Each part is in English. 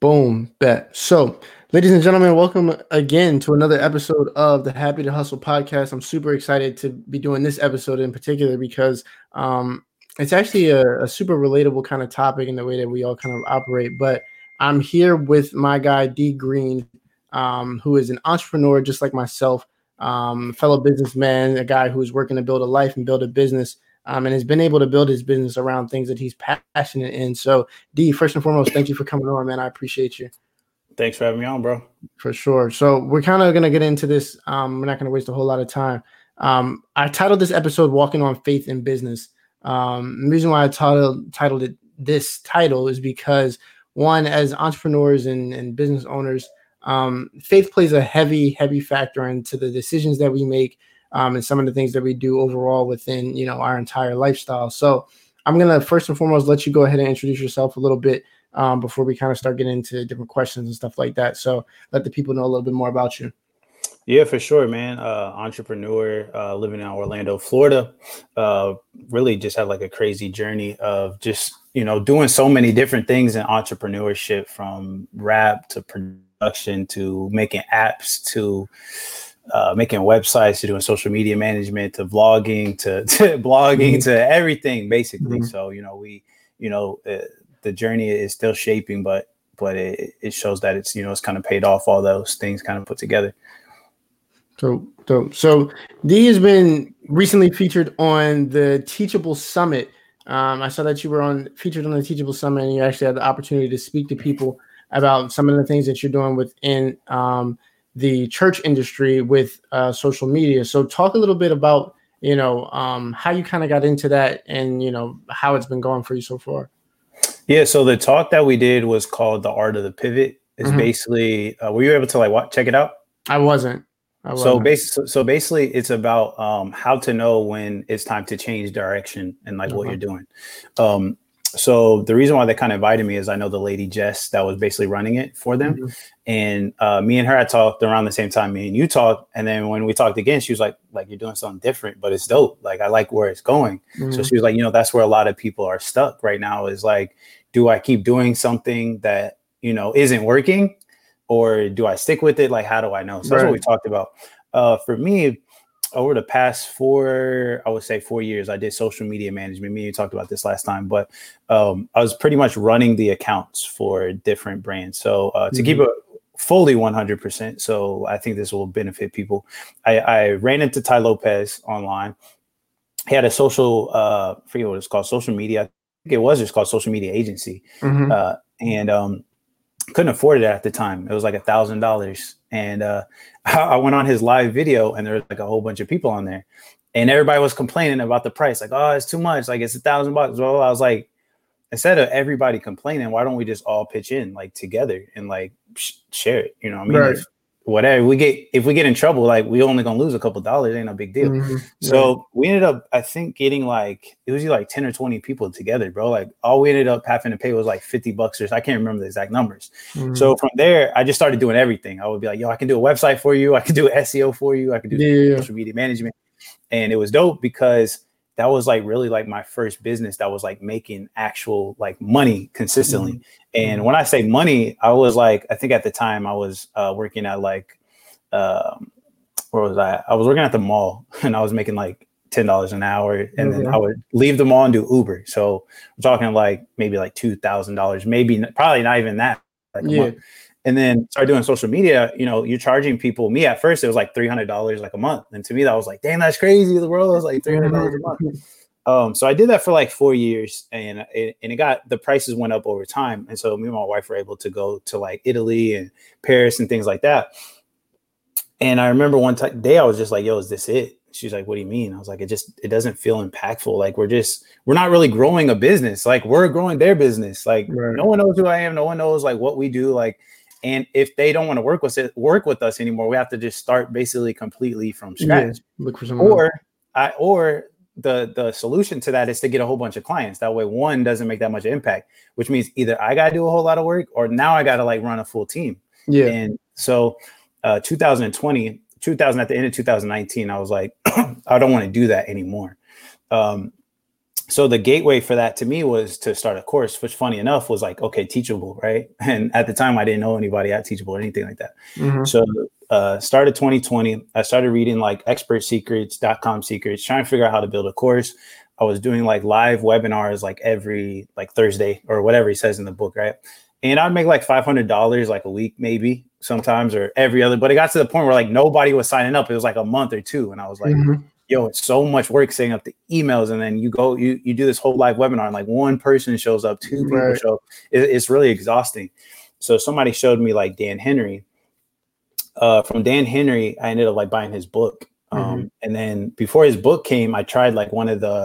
Boom, bet. So, ladies and gentlemen, welcome again to another episode of the Happy to Hustle podcast. I'm super excited to be doing this episode in particular because it's actually a super relatable kind of topic in the way that we all kind of operate. But I'm here with my guy, D Green, who is an entrepreneur just like myself, fellow businessman, a guy who's working to build a life and build a business. And has been able to build his business around things that he's passionate in. So, D, first and foremost, thank you for coming on, man. I appreciate you. Thanks for having me on, bro. For sure. So we're kind of going to get into this. We're not going to waste a whole lot of time. I titled this episode "Walking on Faith in Business." The reason why I titled it this title is because, one, as entrepreneurs and business owners, faith plays a heavy factor into the decisions that we make. And some of the things that we do overall within, our entire lifestyle. So I'm going to first and foremost let you go ahead and introduce yourself a little bit before we kind of start getting into different questions and stuff like that. So let the people know a little bit more about you. Yeah, for sure, man. Entrepreneur, living in Orlando, Florida. Really just had like a crazy journey of just, doing so many different things in entrepreneurship, from rap to production to making apps to making websites to doing social media management to vlogging to blogging to everything basically. Mm-hmm. So the journey is still shaping, but it shows that it's it's kind of paid off, all those things kind of put together. So D has been recently featured on the Teachable Summit. I saw that you were featured on the Teachable Summit, and you actually had the opportunity to speak to people about some of the things that you're doing within the church industry with social media. So talk a little bit about, how you kind of got into that and, how it's been going for you so far. Yeah. So the talk that we did was called The Art of the Pivot. It's mm-hmm. basically, were you able to check it out? I wasn't. So basically it's about how to know when it's time to change direction and what you're doing. So the reason why they kind of invited me is I know the lady Jess that was basically running it for them. Mm-hmm. And me and her had talked around the same time me and you talked. And then when we talked again, she was like you're doing something different, but it's dope. I like where it's going. Mm-hmm. So she was like, that's where a lot of people are stuck right now is do I keep doing something that, isn't working, or do I stick with it? How do I know? So that's what we talked about. For me, over the past 4 years, I did social media management. Me and you talked about this last time, but I was pretty much running the accounts for different brands. So to keep it fully 100%, so I think this will benefit people. I ran into Ty Lopez online. He had a social, I forget what it's called, social media. I think it was just called social media agency. Mm-hmm. And couldn't afford it at the time. It was like $1,000. And I went on his live video, and there was a whole bunch of people on there, and everybody was complaining about the price. Oh, it's too much. It's $1,000. Well, I was like, instead of everybody complaining, why don't we just all pitch in together and share it? Right. If we get in trouble, we only gonna lose a couple dollars. Ain't no big deal. Mm-hmm. So we ended up, I think, getting it was 10 or 20 people together, bro. All we ended up having to pay was $50 or so. I can't remember the exact numbers. Mm-hmm. So from there, I just started doing everything. I would be I can do a website for you. I can do SEO for you. I can do social media management. And it was dope because that was really my first business that was making actual money consistently. Mm-hmm. And when I say money, I was I think at the time I was working at where was I? I was working at the mall, and I was making $10 an hour, and then I would leave the mall and do Uber. So we're talking maybe $2,000, probably not even that. A month. And then started doing social media. You're charging people. Me at first, it was $300 a month, and to me that was damn, that's crazy. The world was $300 a month. So I did that for 4 years, and the prices went up over time. And so me and my wife were able to go to Italy and Paris and things like that. And I remember one day I was just yo, is this it? She's like, what do you mean? I was it doesn't feel impactful. We're not really growing a business. We're growing their business. Right. No one knows who I am. No one knows what we do. And if they don't want to work with us anymore, we have to just start basically completely from scratch. Yeah, look for someone or the solution to that is to get a whole bunch of clients. That way, one doesn't make that much impact, which means either I got to do a whole lot of work, or now I got to run a full team. Yeah. And so 2020, at the end of 2019, I was I don't want to do that anymore. So the gateway for that to me was to start a course, which funny enough was like, okay, Teachable, right? And at the time I didn't know anybody at Teachable or anything like that. So started 2020, I started reading like expertsecrets.com secrets, trying to figure out how to build a course. I was doing like live webinars like every like Thursday or whatever he says in the book, right? And I'd make like $500 like a week, maybe sometimes, or every other, but it got to the point where like nobody was signing up. It was like a month or two. And I was like, yo, it's so much work setting up the emails. And then you do this whole live webinar and like one person shows up, two people show up. It's really exhausting. So somebody showed me like Dan Henry. From Dan Henry, I ended up like buying his book. And then before his book came, I tried like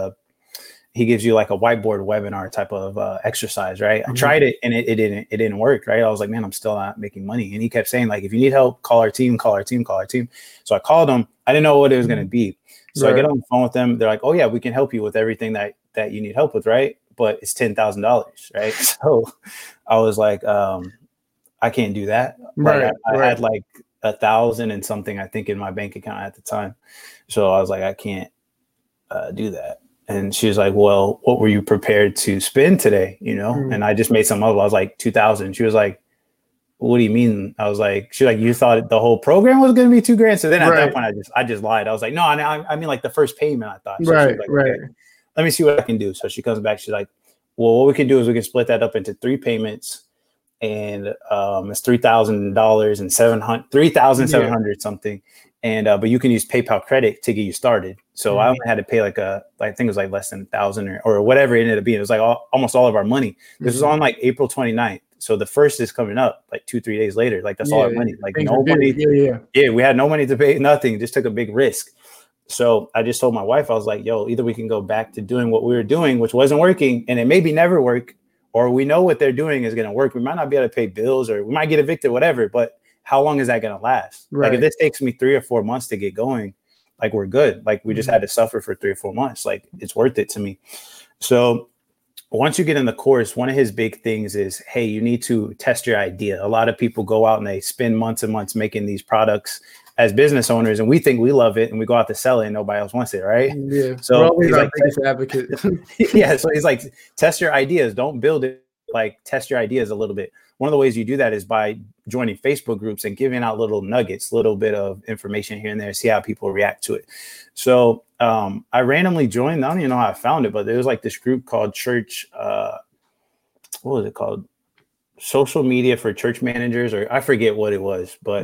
he gives you like a whiteboard webinar type of exercise, right? I tried it and it didn't work, right? I was like, man, I'm still not making money. And he kept saying like, if you need help, call our team. So I called him. I didn't know what it was going to be. So I get on the phone with them. They're like, oh yeah, we can help you with everything that you need help with, right? But it's $10,000, right? So I was like, I can't do that. I had like 1,000 and something, I think, in my bank account at the time. So I was like, I can't do that. And she was like, well, what were you prepared to spend today? You know? And I just made some up. I was like, 2,000. She was like, what do you mean? I was like, she's like, you thought the whole program was going to be $2,000. So then at that point, I just lied. I was like, no, I mean like the first payment, I thought. So she was like, okay, let me see what I can do. So she comes back. She's like, well, what we can do is we can split that up into 3 payments. And it's $3,000 and $3,700 something. And but you can use PayPal credit to get you started. So I only had to pay like I think it was like less than 1,000 or whatever it ended up being. It was like almost all of our money. This was on like April 29th. So the first is coming up like 2-3 days later. Like that's all our money. Like no money. Yeah, we had no money to pay, nothing. Just took a big risk. So I just told my wife, I was like, yo, either we can go back to doing what we were doing, which wasn't working, and it maybe never work, or we know what they're doing is going to work. We might not be able to pay bills, or we might get evicted, whatever, but how long is that going to last? Like if this takes me 3 or 4 months to get going, like we're good. Like we just had to suffer for 3 or 4 months. Like it's worth it to me. So once you get in the course, one of his big things is, hey, you need to test your idea. A lot of people go out and they spend months and months making these products as business owners, and we think we love it, and we go out to sell it and nobody else wants it, right? Yeah. So he's like, biggest advocate. yeah. So he's like, test your ideas. Don't build it. Like test your ideas a little bit. One of the ways you do that is by joining Facebook groups and giving out little nuggets, little bit of information here and there, see how people react to it. So I randomly joined. I don't even know how I found it, but there was like this group called Church. What was it called? Social Media for Church Managers, or I forget what it was, but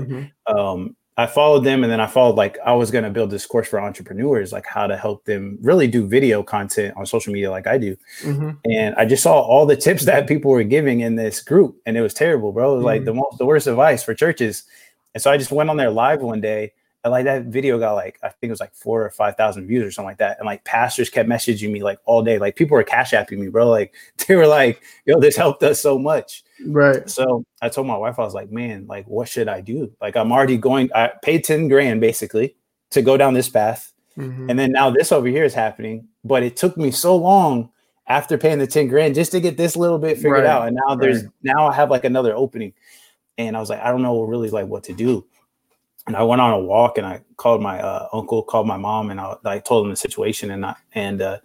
I followed them, and then I followed like I was going to build this course for entrepreneurs, like how to help them really do video content on social media like I do. And I just saw all the tips that people were giving in this group, and it was terrible, bro. It was like the worst advice for churches. And so I just went on there live one day, and like that video got like, I think it was like 4,000 or 5,000 views or something like that. And like pastors kept messaging me like all day. Like people were cash apping me, bro. Like they were like, yo, this helped us so much. Right. So I told my wife, I was like, man, like, what should I do? Like, I'm already I paid $10,000 basically to go down this path. And then now this over here is happening, but it took me so long after paying the $10,000 just to get this little bit figured out. And now now I have like another opening, and I was like, I don't know really like what to do. And I went on a walk, and I called my uncle, called my mom, and I told them the situation, and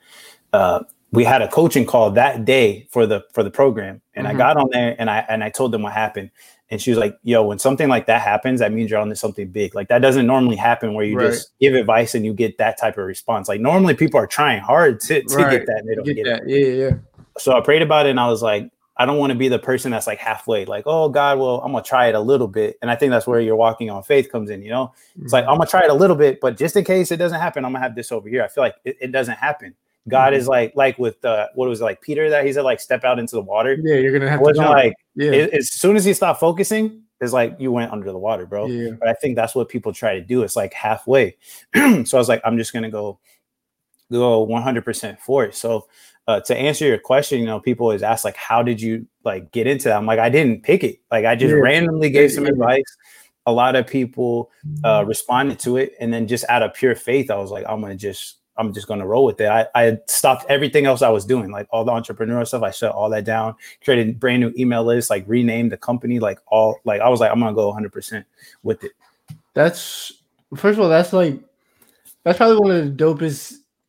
we had a coaching call that day for the program. And I got on there, and I told them what happened. And she was like, yo, when something like that happens, that means you're on to something big. Like that doesn't normally happen where you just give advice and you get that type of response. Like normally people are trying hard to get that, and they don't get it. Yeah. So I prayed about it, and I was like, I don't want to be the person that's like halfway, like, oh God, well, I'm going to try it a little bit. And I think that's where your walking on faith comes in, you know? It's like, I'm going to try it a little bit, but just in case it doesn't happen, I'm going to have this over here. I feel like it doesn't happen. God is like with what was it, like Peter, that he said, like, step out into the water. Yeah, you're going to have to jump. Like, as soon as he stopped focusing, it's like you went under the water, bro. Yeah. But I think that's what people try to do. It's like halfway. So I was like, I'm just going to go 100% for it. So to answer your question, you know, people always ask, like, how did you like get into that? I'm like, I didn't pick it. Like, I just randomly gave some advice. A lot of people responded to it. And then just out of pure faith, I was like, I'm just going to roll with it. I stopped everything else I was doing, like all the entrepreneurial stuff. I shut all that down, created a brand new email list, like renamed the company, I was like, I'm going to go 100% with it. That's, first of all, that's probably one of the dopest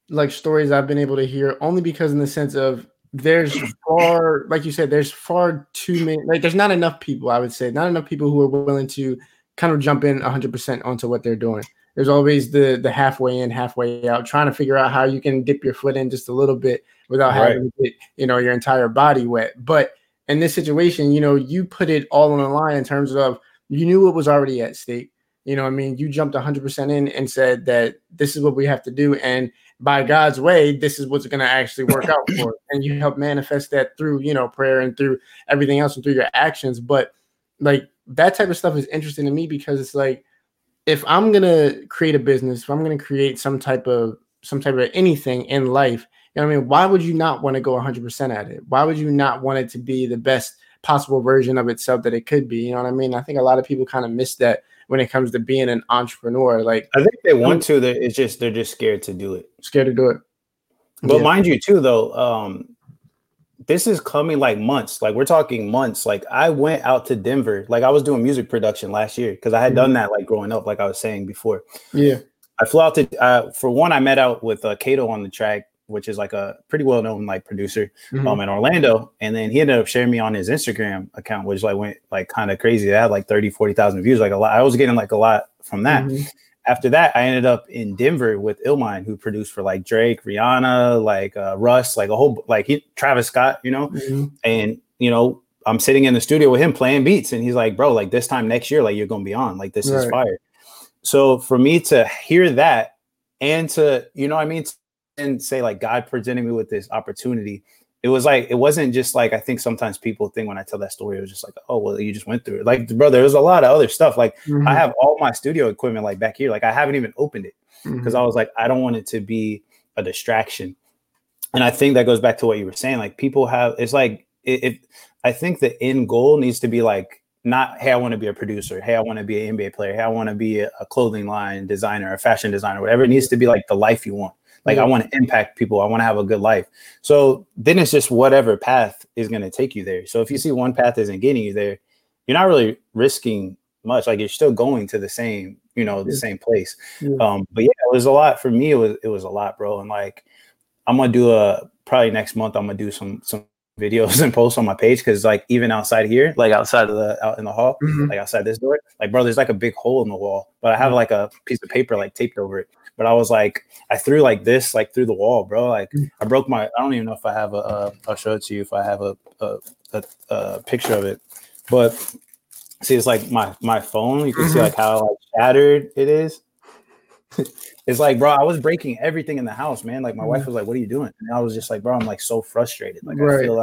like stories I've been able to hear only because in the sense of there's far, like you said, there's far too many, like there's not enough people, I would say, not enough people who are willing to kind of jump in 100% onto what they're doing. There's always the halfway in, halfway out, trying to figure out how you can dip your foot in just a little bit without having to get, your entire body wet. But in this situation, you put it all on the line in terms of you knew it was already at stake. You know what I mean? You jumped 100% in and said that this is what we have to do. And by God's way, this is what's going to actually work out for it. And you help manifest that through, prayer and through everything else and through your actions. But like that type of stuff is interesting to me because it's like, if I'm going to create a business, if I'm going to create some type of anything in life, you know what I mean? Why would you not want to go 100% at it? Why would you not want it to be the best possible version of itself that it could be? You know what I mean? I think a lot of people kind of miss that when it comes to being an entrepreneur. Like, I think they want to, they're just scared to do it. Scared to do it. But mind you too, though, this is coming like months. Like we're talking months. Like I went out to Denver. Like I was doing music production last year because I had done that like growing up, like I was saying before. Yeah. I flew out to, for one, I met out with Kato on the track, which is like a pretty well-known like producer in Orlando. And then he ended up sharing me on his Instagram account, which like went like kind of crazy. They had like 30, 40,000 views, like a lot. I was getting like a lot from that. After that, I ended up in Denver with Illmind, who produced for like Drake, Rihanna, like Russ, like a whole, like Travis Scott, and, I'm sitting in the studio with him playing beats. And he's like, bro, like this time next year, like you're going to be on, like this is fire. So for me to hear that and to, and say like God presented me with this opportunity, it was like, it wasn't just like, I think sometimes people think when I tell that story, it was just like, oh, well, you just went through it. Like, bro, there was a lot of other stuff. Like I have all my studio equipment like back here. Like I haven't even opened it because I was like, I don't want it to be a distraction. And I think that goes back to what you were saying. Like people have, it's like, I think the end goal needs to be like, not, hey, I want to be a producer. Hey, I want to be an NBA player. Hey, I want to be a clothing line designer, a fashion designer, whatever. It needs to be like the life you want. Like I want to impact people. I want to have a good life. So then it's just whatever path is going to take you there. So if you see one path isn't getting you there, you're not really risking much. Like you're still going to the same, the same place. But yeah, it was a lot for me. It was a lot, bro. And like, I'm going to do probably next month, I'm going to do some videos and posts on my page. Cause like even outside here, like out in the hall, like outside this door, like bro, there's like a big hole in the wall, but I have like a piece of paper like taped over it. But I was like, I threw like this, like through the wall, bro. Like I broke I don't even know if I have I'll show it to you if I have a picture of it. But see, it's like my phone. You can see like how like shattered it is. It's like, bro, I was breaking everything in the house, man. Like my wife was like, what are you doing? And I was just like, bro, I'm like so frustrated. Like I feel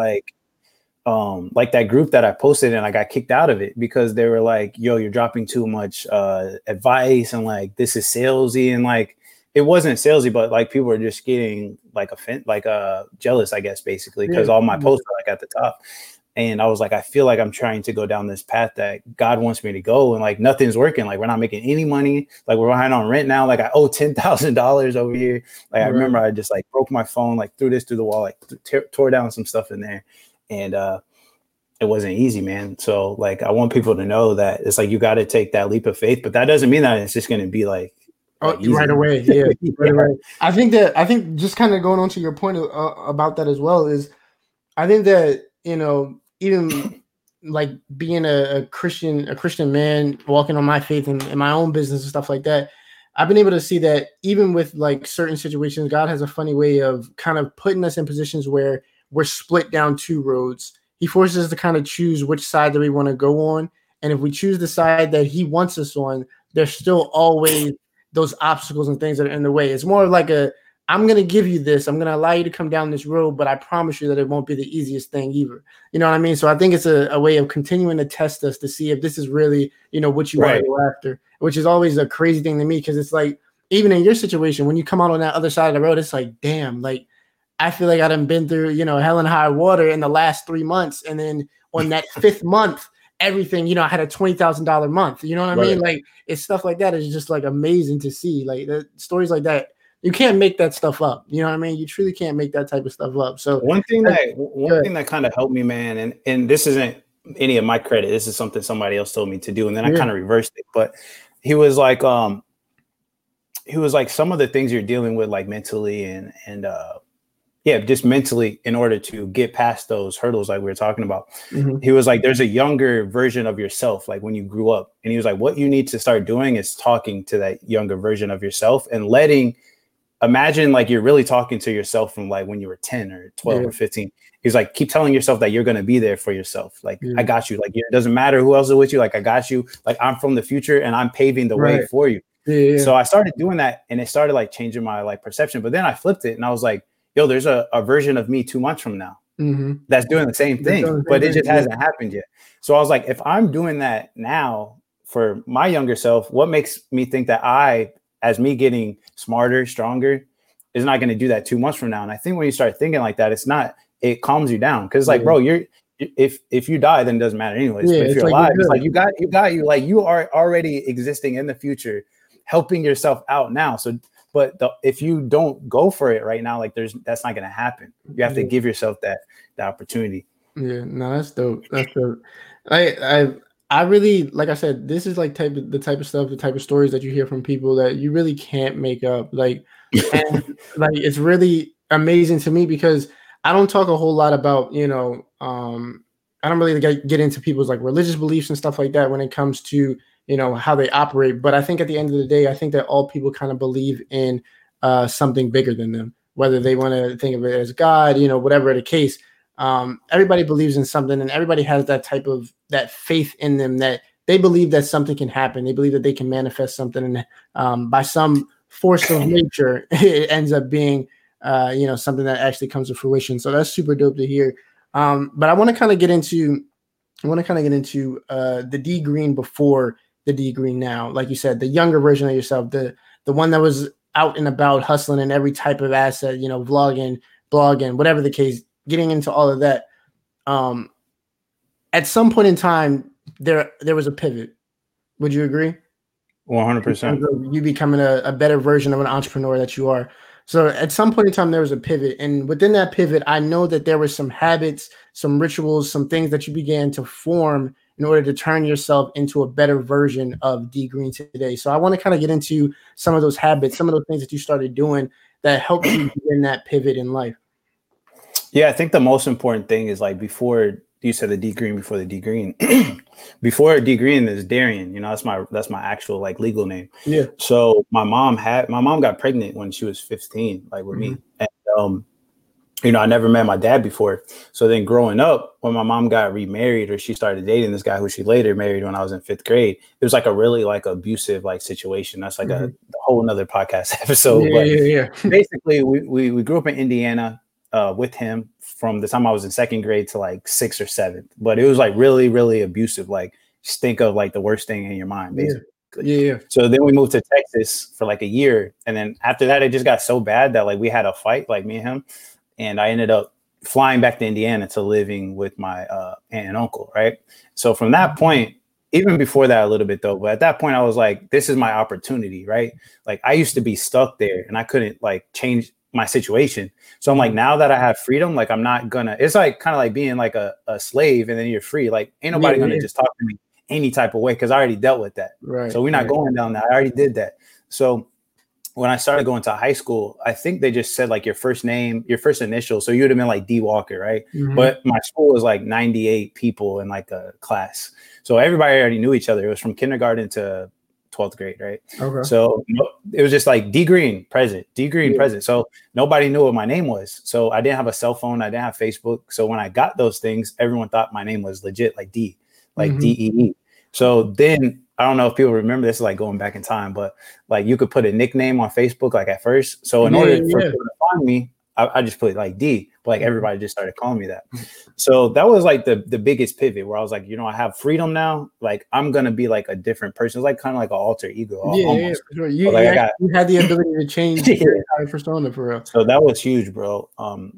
like that group that I posted and I got kicked out of it because they were like, yo, you're dropping too much advice and like this is salesy, and like it wasn't salesy, but like people were just getting like jealous, I guess, basically, because all my posts were like at the top. And I was like, I feel like I'm trying to go down this path that God wants me to go, and like nothing's working. Like we're not making any money. Like we're behind on rent now. Like I owe $10,000 over here. Like I remember I just like broke my phone, like threw this through the wall, like tore down some stuff in there, and it wasn't easy, man. So like I want people to know that it's like you got to take that leap of faith, but that doesn't mean that it's just going to be like. Right away, yeah. Right away. I think just kind of going on to your point about that as well is, I think that even like being a Christian man walking on my faith and in my own business and stuff like that, I've been able to see that even with like certain situations, God has a funny way of kind of putting us in positions where we're split down two roads. He forces us to kind of choose which side that we want to go on, and if we choose the side that He wants us on, there's still always those obstacles and things that are in the way. It's more like I'm going to give you this. I'm going to allow you to come down this road, but I promise you that it won't be the easiest thing either. You know what I mean? So I think it's a way of continuing to test us to see if this is really, what you want to go after, which is always a crazy thing to me. Cause it's like, even in your situation, when you come out on that other side of the road, it's like, damn, like, I feel like I done been through, hell and high water in the last 3 months. And then on that fifth month, everything, I had a $20,000 month. You know what I mean? Like it's stuff like that is just like amazing to see. Like the stories like that, you can't make that stuff up. You know what I mean? You truly can't make that type of stuff up. So one thing that kind of helped me, man, and this isn't any of my credit. This is something somebody else told me to do, and then I kind of reversed it. But he was like, he was like, some of the things you're dealing with, like mentally and yeah, just mentally, in order to get past those hurdles, like we were talking about. Mm-hmm. He was like, there's a younger version of yourself, like when you grew up. And he was like, what you need to start doing is talking to that younger version of yourself and imagine like you're really talking to yourself from like when you were 10 or 12 or 15. He's like, keep telling yourself that you're going to be there for yourself. Like, I got you. Like, it doesn't matter who else is with you. Like, I got you. Like, I'm from the future and I'm paving the way for you. So I started doing that and it started like changing my like perception. But then I flipped it and I was like, yo, there's a version of me 2 months from now that's doing the same thing, but it just hasn't happened yet. So I was like, if I'm doing that now for my younger self, what makes me think that as me getting smarter, stronger, is not going to do that 2 months from now? And I think when you start thinking like that, it calms you down. Cause like, bro, if you die, then it doesn't matter anyways. But if you're alive, it's like you got you, like you are already existing in the future, helping yourself out now. So, but if you don't go for it right now, like that's not going to happen. You have to give yourself that opportunity. Yeah, no, that's dope. That's dope. I really, like I said, this is like the type of stories that you hear from people that you really can't make up. Like, and like it's really amazing to me because I don't talk a whole lot about, I don't really get into people's like religious beliefs and stuff like that when it comes to, how they operate. But I think at the end of the day, I think that all people kind of believe in something bigger than them, whether they want to think of it as God, whatever the case. Everybody believes in something and everybody has that faith in them that they believe that something can happen. They believe that they can manifest something. And by some force of nature, it ends up being, something that actually comes to fruition. So that's super dope to hear. But I want to kind of get into the D Green before the D Green now. Like you said, the younger version of yourself, the one that was out and about hustling in every type of asset, vlogging, blogging, whatever the case, getting into all of that. At some point in time, there was a pivot. Would you agree? 100%. You becoming a better version of an entrepreneur that you are. So at some point in time, there was a pivot. And within that pivot, I know that there were some habits, some rituals, some things that you began to form in order to turn yourself into a better version of D Green today. So I want to kind of get into some of those habits, some of those things that you started doing that helped you in that pivot in life. Yeah, I think the most important thing is like before you said the D Green, before the D Green, before D Green is Darian. That's my actual like legal name. Yeah. So my mom got pregnant when she was 15, like with me, and I never met my dad before. So then growing up, when my mom got remarried or she started dating this guy who she later married when I was in 5th grade, it was like a really like abusive like situation. That's like a whole another podcast episode. Basically, we grew up in Indiana with him from the time I was in 2nd grade to like 6th or 7th. But it was like really, really abusive. Like just think of like the worst thing in your mind, basically. Yeah. So then we moved to Texas for like a year. And then after that, it just got so bad that like we had a fight, like me and him. And I ended up flying back to Indiana to living with my aunt and uncle, right? So from that point, even before that a little bit though, but at that point I was like, this is my opportunity, right? Like I used to be stuck there and I couldn't like change my situation. So I'm like, now that I have freedom, like I'm not gonna, it's like kind of like being like a slave and then you're free. Like ain't nobody gonna just talk to me any type of way because I already dealt with that. Right. So we're not going down that. I already did that. So when I started going to high school, I think they just said like your first name, your first initial. So you would have been like D Walker, right? But my school was like 98 people in like a class. So everybody already knew each other. It was from kindergarten to 12th grade, right? Okay. So it was just like D Green present, D Green present. So nobody knew what my name was. So I didn't have a cell phone. I didn't have Facebook. So when I got those things, everyone thought my name was legit, like D, like DEE. So then I don't know if people remember this, like going back in time, but like you could put a nickname on Facebook, like at first. So in order for people to find me, I just put like D, but like everybody just started calling me that. So that was like the biggest pivot where I was like, I have freedom now. Like I'm going to be like a different person. It's like kind of like an alter ego. Almost. Yeah. You had the ability to change your persona for real. So that was huge, bro.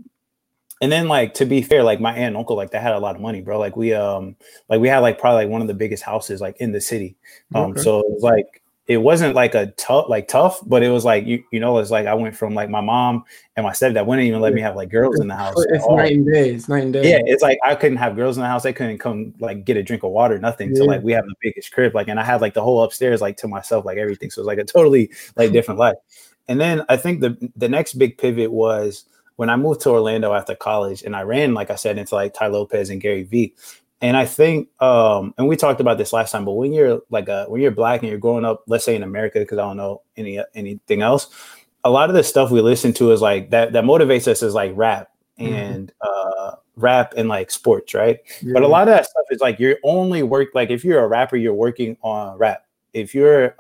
And then like, to be fair, like my aunt and uncle, like they had a lot of money, bro. Like we had like probably like one of the biggest houses like in the city. So it was like, it wasn't like a tough, but it was like, you know, it's like I went from like my mom and my stepdad wouldn't even let me have like girls in the house. It's night and day. It's night and day. Yeah, it's like I couldn't have girls in the house. They couldn't come like get a drink of water, nothing. So like we have the biggest crib, like, and I had like the whole upstairs like to myself, like everything. So it was like a totally like different life. And then I think the next big pivot was when I moved to Orlando after college, and I ran, like I said, into like Tai Lopez and Gary Vee. And I think, and we talked about this last time, but when you're when you're Black and you're growing up, let's say in America, because I don't know anything else, a lot of the stuff we listen to is like that motivates us is like rap and rap and like sports, right? Yeah. But a lot of that stuff is like you're only like if you're a rapper, you're working on rap. If you're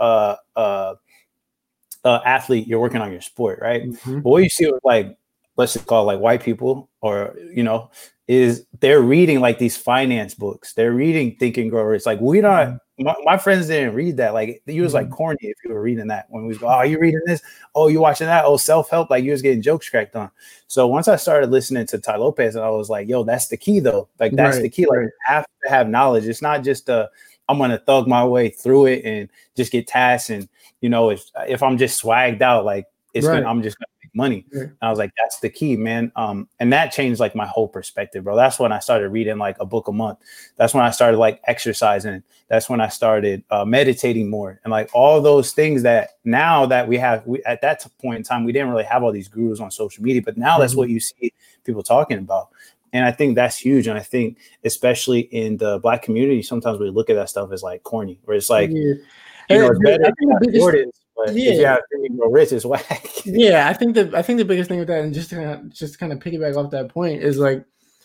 athlete, you're working on your sport, right? But what you see with like, let's just call it like white people, or you know, is they're reading like these finance books. They're reading Think and Grow Rich. Like we not, my friends didn't read that. Like you was like corny if you were reading that. When we was go, oh, you reading this? Oh, you watching that? Oh, self-help. Like you was getting jokes cracked on. So once I started listening to Tai Lopez, and I was like, yo, that's the key though. Like that's the key. Like you have to have knowledge. It's not just I'm gonna thug my way through it and just get tasks. And you know, if I'm just swagged out, like I'm just gonna make money. And I was like, that's the key, man. And that changed like my whole perspective, bro. That's when I started reading like a book a month. That's when I started like exercising. That's when I started meditating more, and like all those things that now that we at that point in time, we didn't really have all these gurus on social media, but now that's what you see people talking about. And I think that's huge. And I think especially in the Black community, sometimes we look at that stuff as like corny, where it's like, you know, it's better than Jordans, but if you have Think and Grow Rich, it's whack. Yeah, I think the biggest thing with that, and just to kind of piggyback off that point, is like,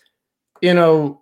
you know,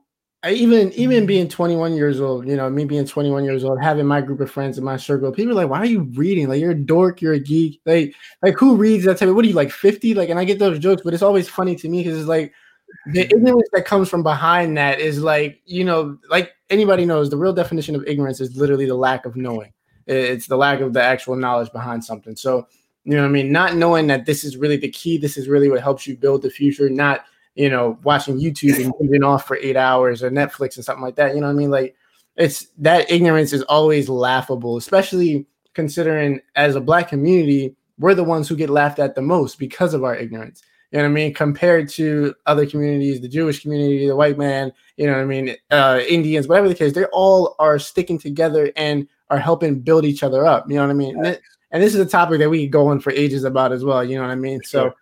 even being 21 years old, you know, me being 21 years old, having my group of friends in my circle, people are like, why are you reading? Like, you're a dork, you're a geek. Like who reads that type of, what are you, like 50? Like, and I get those jokes, but it's always funny to me because it's like, the ignorance that comes from behind that is like, you know, like anybody knows, the real definition of ignorance is literally the lack of knowing. It's the lack of the actual knowledge behind something. So, you know what I mean? Not knowing that this is really the key. This is really what helps you build the future. Not, you know, watching YouTube and moving off for 8 hours or Netflix and something like that. You know what I mean? Like, it's that ignorance is always laughable, especially considering as a Black community, we're the ones who get laughed at the most because of our ignorance. You know what I mean? Compared to other communities, the Jewish community, the white man, you know what I mean? Indians, whatever the case, they all are sticking together and are helping build each other up. You know what I mean? And this is a topic that we could go on for ages about as well. You know what I mean? So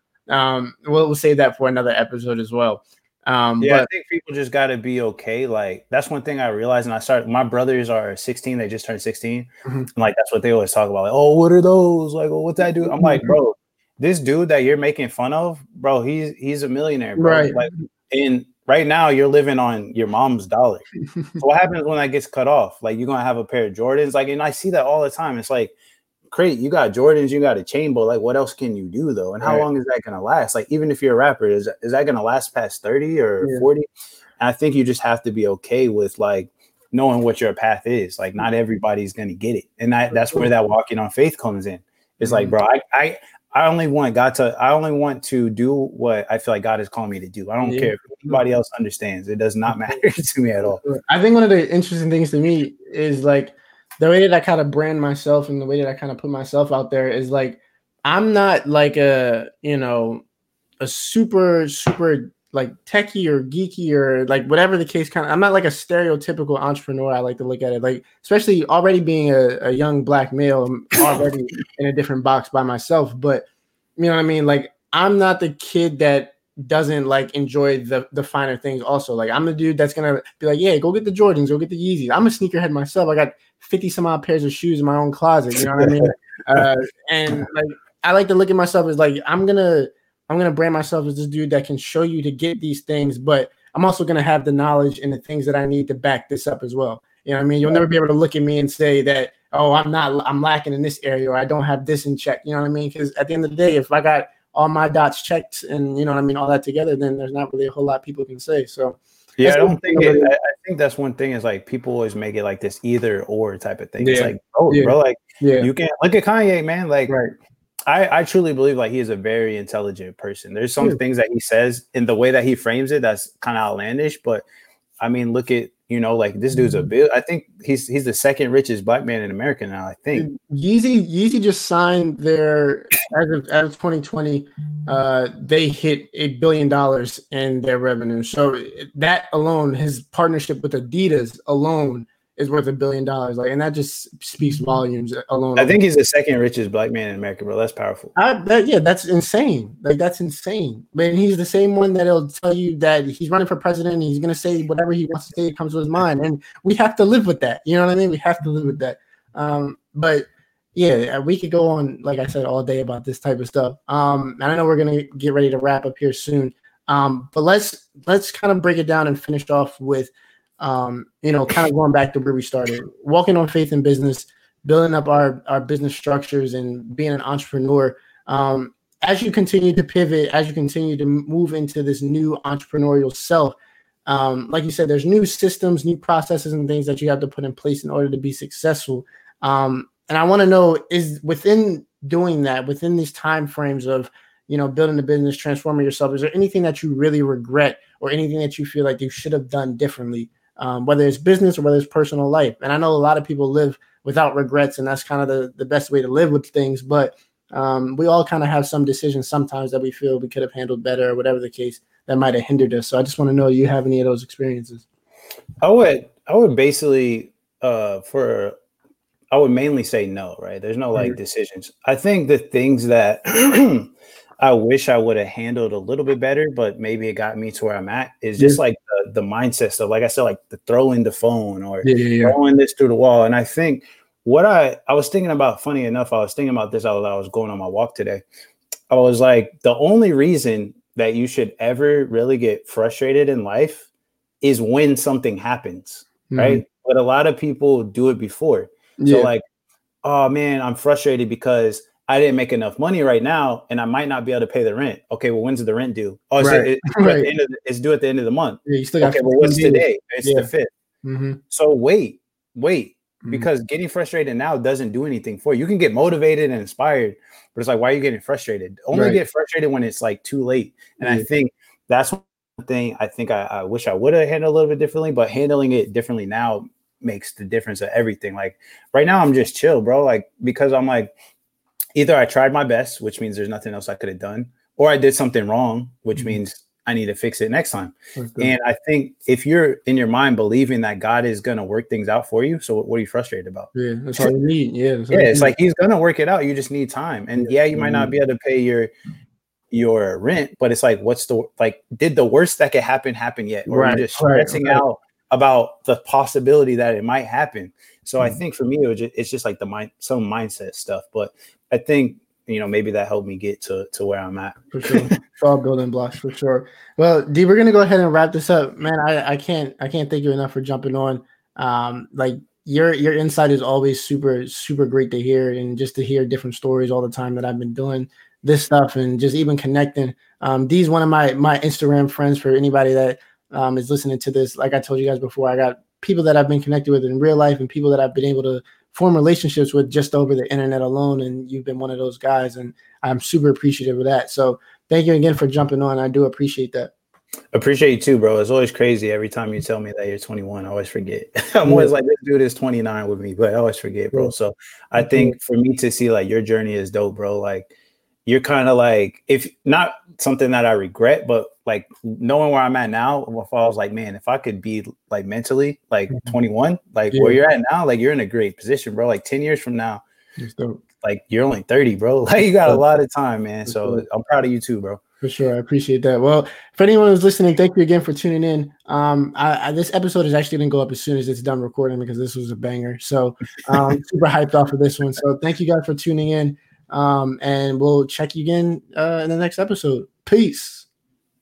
we'll save that for another episode as well. But I think people just got to be okay. Like, that's one thing I realized. And my brothers are 16. They just turned 16. And like, that's what they always talk about. Like, oh, what are those? Like, well, what's that do? I'm like, bro, this dude that you're making fun of, bro, he's a millionaire, bro. Right. Like, and right now you're living on your mom's dollar. So what happens when that gets cut off? Like, you're gonna have a pair of Jordans. Like, and I see that all the time. It's like, great, you got Jordans, you got a chain, but like, what else can you do though? And how long is that gonna last? Like, even if you're a rapper, is that gonna last past 30 or 40? And I think you just have to be okay with like knowing what your path is. Like, not everybody's gonna get it, and that's where that walking on faith comes in. It's like, bro, I only want to do what I feel like God is calling me to do. I don't care if anybody else understands. It does not matter to me at all. I think one of the interesting things to me is like the way that I kind of brand myself and the way that I kind of put myself out there is like, I'm not like a super like techie or geeky or like whatever the case I'm not like a stereotypical entrepreneur. I like to look at it like, especially already being a young Black male, I'm already in a different box by myself. But you know what I mean? Like, I'm not the kid that doesn't like enjoy the finer things also. Like, I'm the dude that's gonna be like, yeah, go get the Jordans, go get the Yeezys. I'm a sneakerhead myself. I got 50 some odd pairs of shoes in my own closet. You know what I mean? And like, I like to look at myself as like, I'm gonna brand myself as this dude that can show you to get these things, but I'm also going to have the knowledge and the things that I need to back this up as well. You know what I mean? You'll never be able to look at me and say that, oh, I'm lacking in this area or I don't have this in check. You know what I mean? Because at the end of the day, if I got all my dots checked and, you know what I mean, all that together, then there's not really a whole lot people can say. So yeah, I think that's one thing is like people always make it like this either or type of thing. It's like, bro, like you can't look at Kanye, man. Like, I truly believe like he is a very intelligent person. There's some things that he says in the way that he frames it that's kind of outlandish, but I mean, look at like this dude's a bill. I think he's the second richest black man in America now. I think Yeezy just signed their as of 2020. They hit $1 billion in their revenue. So that alone, his partnership with Adidas alone is worth $1 billion. Like, and that just speaks volumes alone. I think he's the second richest black man in America, bro. That's powerful. That's insane. Like, that's insane. But he's the same one that'll tell you that he's running for president and he's going to say whatever he wants to say comes to his mind. And we have to live with that. You know what I mean? We have to live with that. But yeah, we could go on, like I said, all day about this type of stuff. And I know we're going to get ready to wrap up here soon. But let's kind of break it down and finish off with, kind of going back to where we started, walking on faith in business, building up our business structures and being an entrepreneur. As you continue to pivot, as you continue to move into this new entrepreneurial self, like you said, there's new systems, new processes and things that you have to put in place in order to be successful. And I want to know, is within doing that, within these time frames of, building a business, transforming yourself, is there anything that you really regret or anything that you feel like you should have done differently, whether it's business or whether it's personal life? And I know a lot of people live without regrets, and that's kind of the best way to live with things. But we all kind of have some decisions sometimes that we feel we could have handled better or whatever the case that might have hindered us. So I just want to know, you have any of those experiences? I would basically, I would mainly say no, right? There's no like decisions. I think the things that I wish I would have handled a little bit better, but maybe it got me to where I'm at, is just like the mindset stuff. Like I said, like the throwing the phone or throwing this through the wall. And I think what I was thinking about, funny enough, I was thinking about this while I was going on my walk today. I was like, the only reason that you should ever really get frustrated in life is when something happens, right? But a lot of people do it before. So like, oh man, I'm frustrated because I didn't make enough money right now and I might not be able to pay the rent. Okay, well, when's the rent due? Oh, it's due at the end of the month. Yeah, you still got well, what's today? It's the 5th. So wait, because getting frustrated now doesn't do anything for you. You can get motivated and inspired, but it's like, why are you getting frustrated? Only get frustrated when it's like too late. And I think that's one thing I think I wish I would have handled a little bit differently, but handling it differently now makes the difference of everything. Like right now I'm just chill, bro. Like, because I'm like, either I tried my best, which means there's nothing else I could have done, or I did something wrong, which means I need to fix it next time. And I think if you're in your mind believing that God is going to work things out for you, so what are you frustrated about? Yeah, that's all you need. It's like he's going to work it out. You just need time. And you might not be able to pay your rent, but it's like, did the worst that could happen yet? Or are you just stressing out about the possibility that it might happen? So I think for me, it's just like some mindset stuff. But I think, maybe that helped me get to where I'm at. For sure. It's all building blocks for sure. Well, D, we're going to go ahead and wrap this up, man. I can't thank you enough for jumping on. Like your insight is always super, super great to hear, and just to hear different stories all the time that I've been doing this stuff and just even connecting. D's one of my Instagram friends. For anybody that is listening to this, like I told you guys before, I got people that I've been connected with in real life and people that I've been able to form relationships with just over the internet alone. And you've been one of those guys, and I'm super appreciative of that. So thank you again for jumping on. I do appreciate that. Appreciate you too, bro. It's always crazy. Every time you tell me that you're 21, I always forget. I'm always like, this dude is 29 with me, but I always forget, bro. So I think for me to see like your journey is dope, bro. Like, you're kind of like, if not something that I regret, but like knowing where I'm at now, if I was like, man, if I could be like mentally like 21, like where you're at now, like you're in a great position, bro. Like 10 years from now, like you're only 30, bro. Like you got a lot of time, man. So I'm proud of you too, bro. For sure. I appreciate that. Well, for anyone who's listening, thank you again for tuning in. This episode is actually going to go up as soon as it's done recording, because this was a banger. So super hyped off of this one. So thank you guys for tuning in. And we'll check you again in the next episode. Peace.